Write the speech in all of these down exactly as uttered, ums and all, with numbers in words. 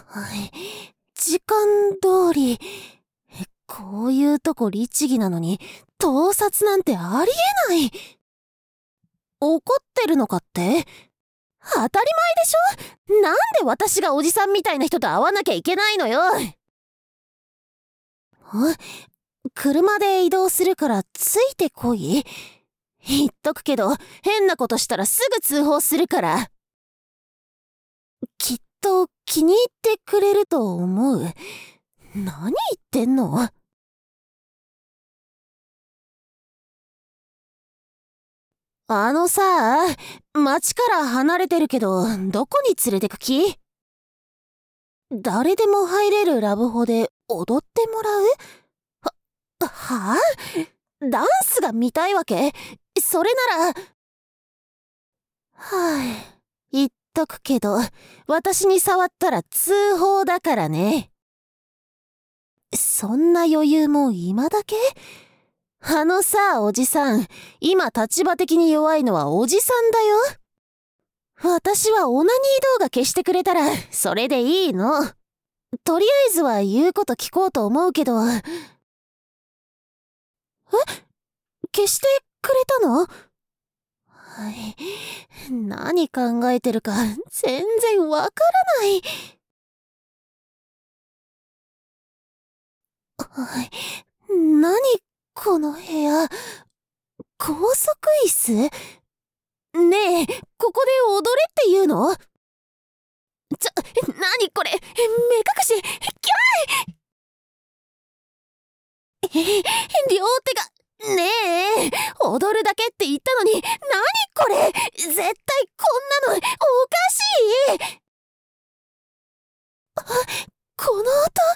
はい。時間通り。こういうとこ律儀なのに、盗撮なんてありえない。怒ってるのかって？当たり前でしょ。なんで私がおじさんみたいな人と会わなきゃいけないのよ。車で移動するからついてこい。言っとくけど、変なことしたらすぐ通報するから。きっと気に入ってくれると思う。何言ってんの？あのさ、町から離れてるけど、どこに連れてく気？誰でも入れるラブホで踊ってもらう？は、はぁ？ダンスが見たいわけ？それなら…はぁ、言っとくけど、私に触ったら通報だからね。そんな余裕も今だけ？あのさ、おじさん、今立場的に弱いのはおじさんだよ。私はオナニー動画消してくれたら、それでいいの。とりあえずは言うこと聞こうと思うけど。え？消してくれたの？はい。何考えてるか全然わからない。はい。何この部屋。高速椅子？ねえ、ここで踊れって言うの？ちょ、何これ？目隠し、キャー！両手が、ねえ、踊るだけって言ったのに、何これ？絶対こんなのおかしい！あ、この音、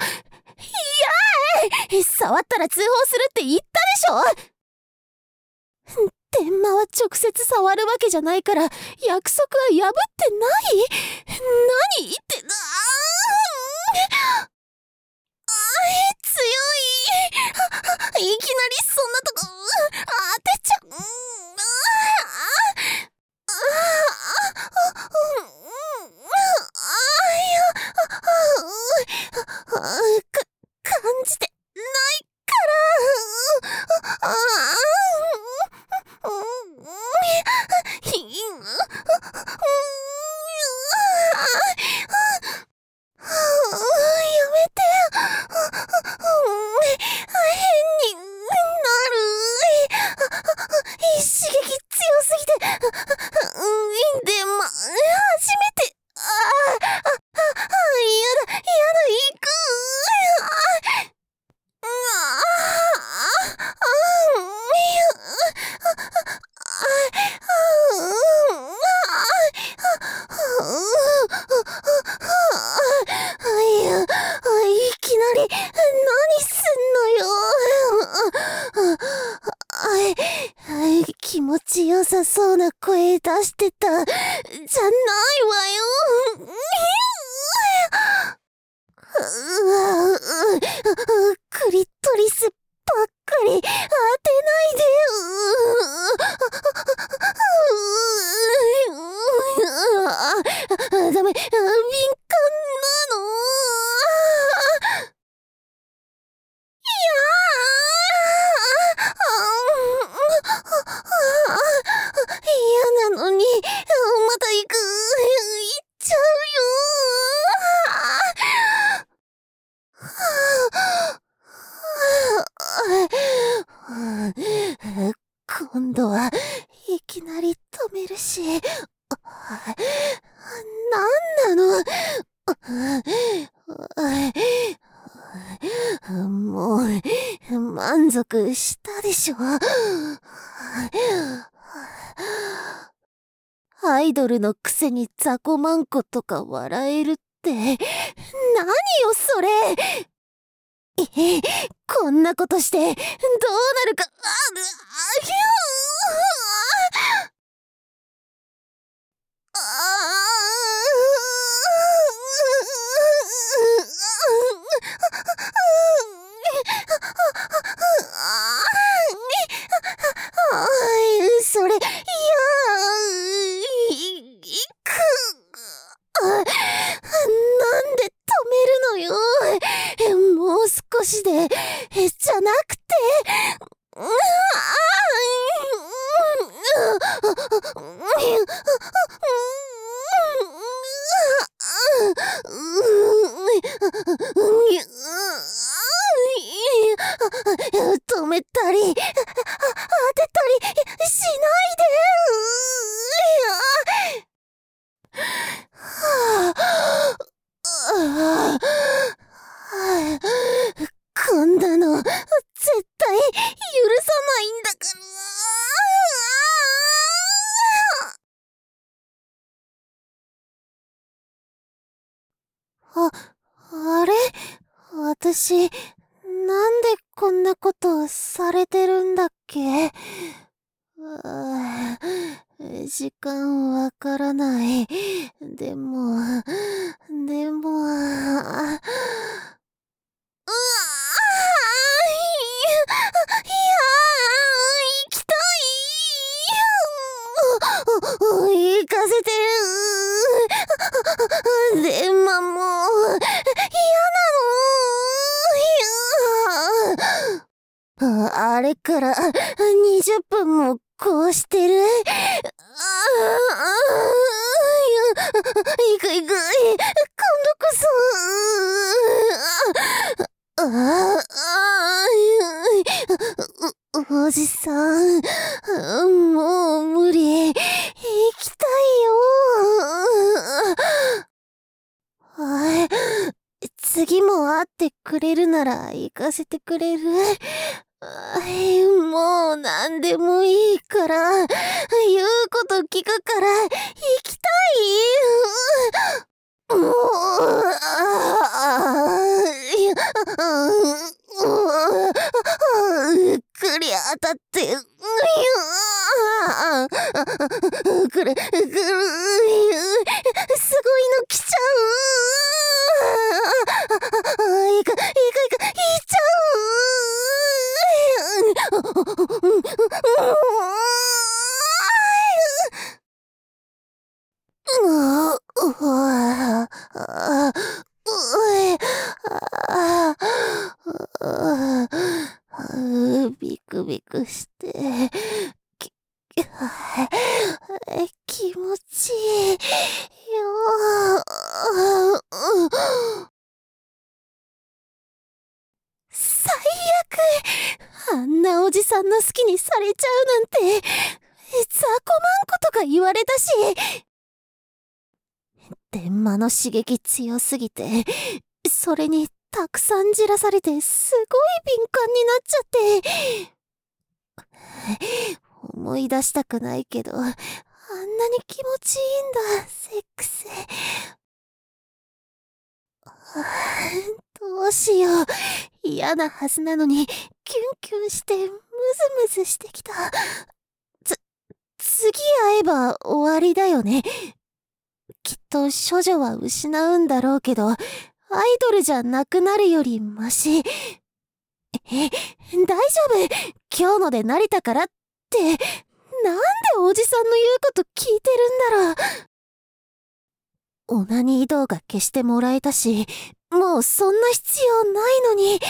いやー！触ったら通報するって言ったでしょ？天馬は直接触るわけじゃないから約束は破ってない？何って、あー、あー、強い。いきなりそんなとこ当てちゃう。ああ、か、感じてないから。あやめて。変になる。刺激強すぎて。でも、初めて。ああ、あ、あ、やだ、やだ、行く。ああ、あいきなり、何すんのよ。気持ちよさそうな声出してた、じゃないわよ。クリトリスばっかり当てないで。ダメ、敏感なの。嫌なのに、また行く。行っちゃうよ。今度はいきなり止めるし。なんなの？もう、満足したでしょ。アイドルのくせに雑魚マンコとか笑えるって、何よそれ。こんなことして、どうなるか、あ、あ、ひゅーああ、それ、いや、いく。なんで止じゃなくて、うわ止めたり、当てたりしないで。はあ、こんなの絶対許さないんだから。あ、あれ？私、なんでこんなことされてるんだっけ？あー時間わからない。でも、でも、うわーいや、いやー、行きたい。行かせてる。でももう、嫌なの。いやああれからにじゅっぷんもこうしてる。ああ、いくいく、今度こそ。ああ、お、おじさん、もう無理。行きたいよ。はい。次も会ってくれるなら行かせてくれる？はい、もう何でもいいから、言うこと聞くから、行きたい。もう、あーいや、うっくり当たって、いやくる、くる、すごいの来ちゃう。いか、いか、いか、いっちゃう。もう、うわあ、うえ、ああ、ビクビクして、き、気持ちいいよ。最悪。あんなおじさんの好きにされちゃうなんて、雑魚まんことか言われたし、電マの刺激強すぎて、それにたくさんじらされてすごい敏感になっちゃって。思い出したくないけど、あんなに気持ちいいんだ、セックス。どうしよう。嫌なはずなのに、キュンキュンしてムズムズしてきた。つ、次会えば終わりだよね。きっと処女は失うんだろうけど、アイドルじゃなくなるよりマシ。え、大丈夫。今日ので慣れたからって、なんでおじさんの言うこと聞いてるんだろう。オナニー動画消してもらえたし、もうそんな必要ないのに。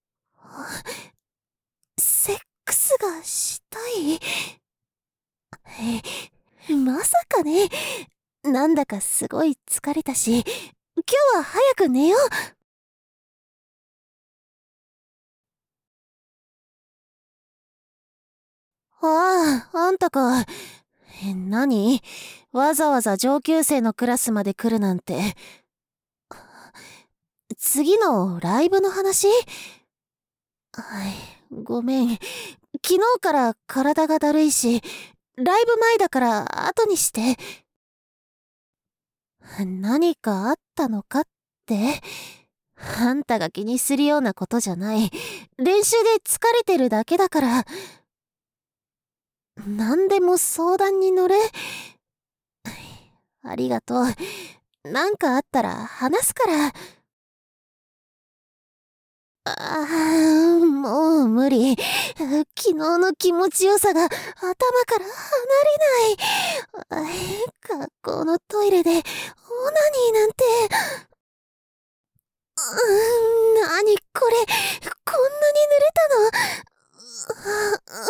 セックスがしたい？え、まさかね。なんだかすごい疲れたし、今日は早く寝よう。ああ、あんたか。え、何？わざわざ上級生のクラスまで来るなんて。次のライブの話？はい、ごめん。昨日から体がだるいし、ライブ前だから後にして。何かあったのかって？あんたが気にするようなことじゃない。練習で疲れてるだけだから。何でも相談に乗れ。ありがとう。なんかあったら話すから。ああ、もう無理。昨日の気持ちよさが頭から離れない。学校のトイレでオナニーなんて。うーん、なにこれ。こんなに濡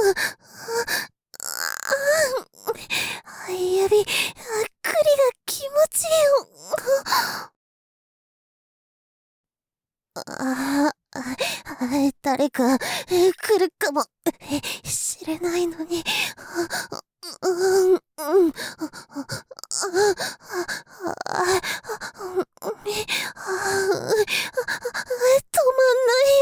指、あっくりが気持ちいい。ああ、誰か来るかもしれないのに。うん、うん、止まんないよ。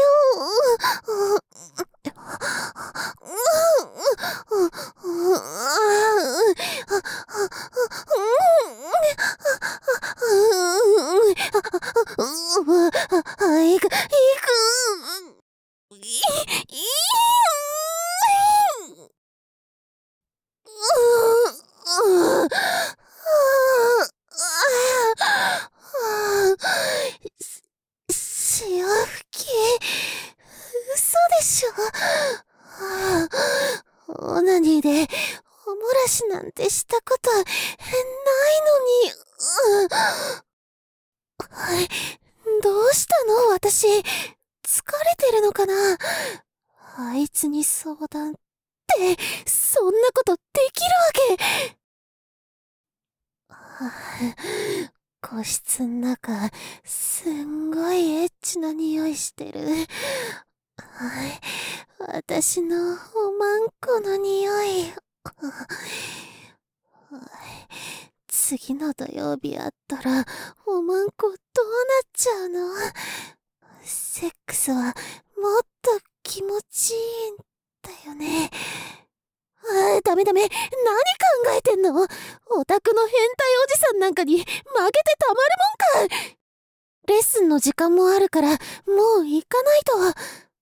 行く、行く。い、い潮吹き、嘘でしょ。オナニーでお漏らしなんてしたことないのに。どうしたの私。疲れてるのかな。あいつに相談って、そんなことできるわけ。個室ん中、すんごいエッチな匂いしてる。私のおまんこの匂い。次の土曜日あったら、おまんこどうなっちゃうの？セックスはもっと気持ちいいんだよね。あ、ダメダメ。何考えてんの？オタクの変態おじさんなんかに負けてたまるもんか。レッスンの時間もあるから、もう行かないと。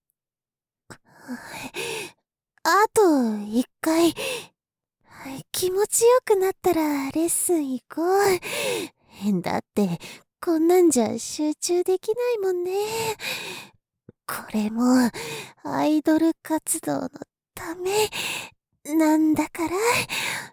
あと一回。気持ちよくなったらレッスン行こう。だって、こんなんじゃ集中できないもんね。これも、アイドル活動のため、なんだから。